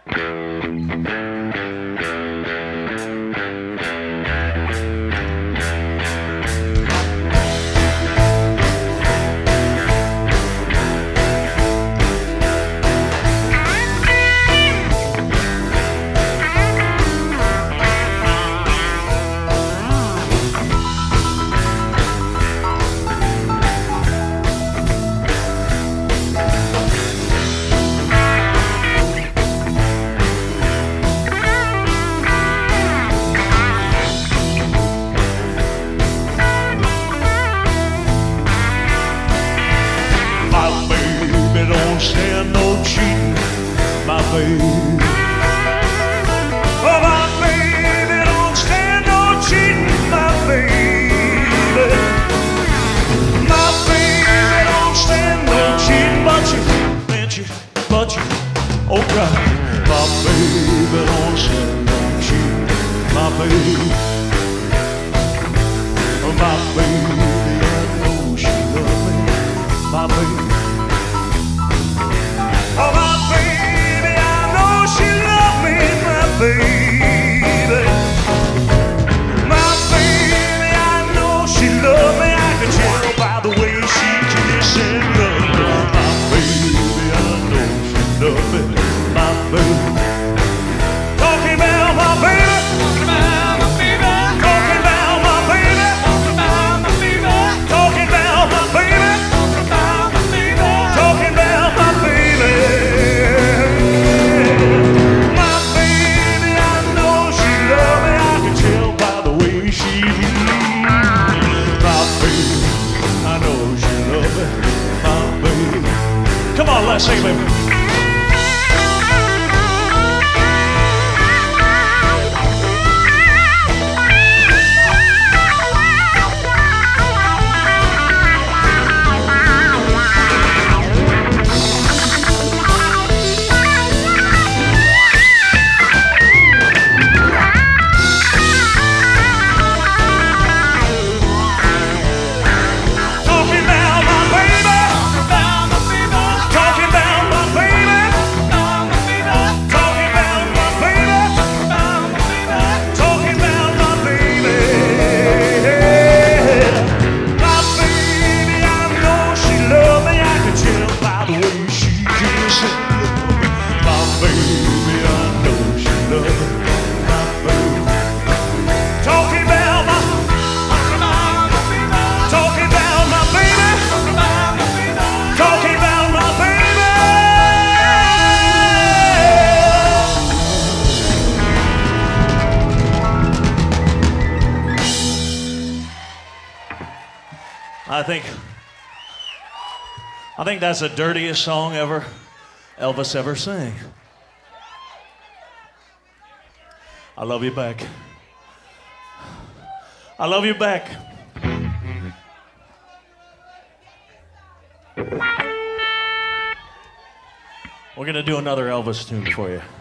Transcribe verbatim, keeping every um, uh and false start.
Stand no cheating, my baby. Oh, my baby don't stand no cheating, my baby. My baby don't stand no cheating, but you, but you, but you, oh God. My baby don't stand no cheating, my baby. Oh, my baby, I know she loves me, my baby. Oh, my baby, I know she loves me, my baby. My baby, I know she loves me. I can tell by the way she kisses and loves me. My baby, I know she loves me, my baby. Talking about my baby. Talking about my baby. Talking about my baby. Talking about my baby. My baby, I know she loves me. I can tell by the way she my baby, I know she loves me. My baby. Come on, let's sing, baby. I think, I think that's the dirtiest song ever Elvis ever sang. I love you back. I love you back. We're gonna do another Elvis tune for you.